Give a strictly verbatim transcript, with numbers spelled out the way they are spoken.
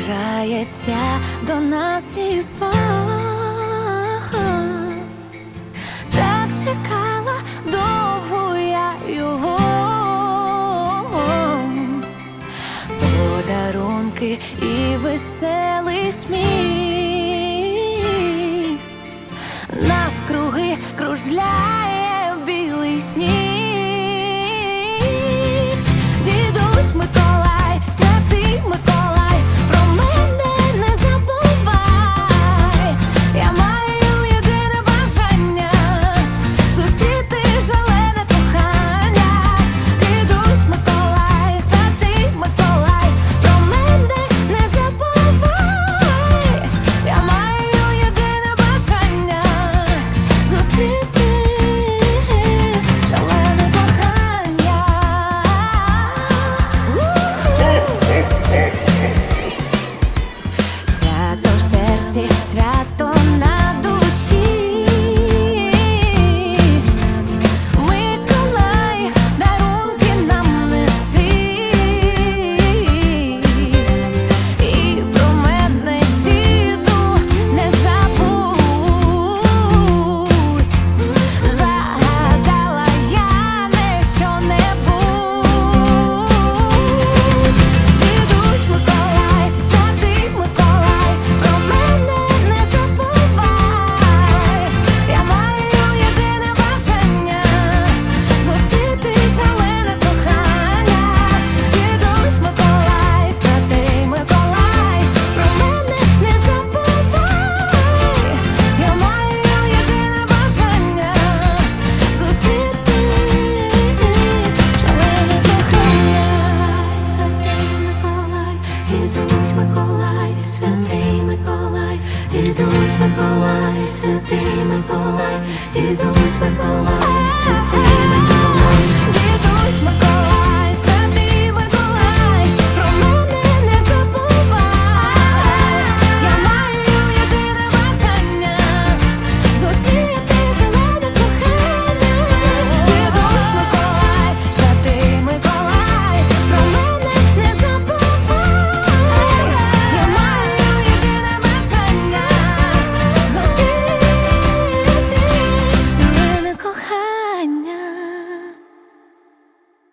наближається до нас Різдво. Так чекала довго я його, подарунки і веселий сміх, навкруги кружляє білий сніг. Дідусь Миколай, святий Миколай, про мене не забувай. Я маю єдине бажання — зустріти шалене кохання. Дідусь Миколай, святий Миколай, про мене не забувай. Я маю єдине бажання — зустріти шалене кохання. Свято в серці, свято на душі. Миколай, дарунки нам неси. І про мене, діду, не забудь. Загадала я не що-небудь. Дідусь Миколай, святий Миколай, про мене не забувай. Я маю єдине бажання — зустріти шалене кохання. Дідусь Миколай, святий Миколай, про мене не забувай. Я маю єдине бажання — зустріти шалене кохання. Святий Миколай, дідусь Миколай, святий Миколай, дідусь Миколай, святий Миколай, дідусь Миколай, святий Миколай.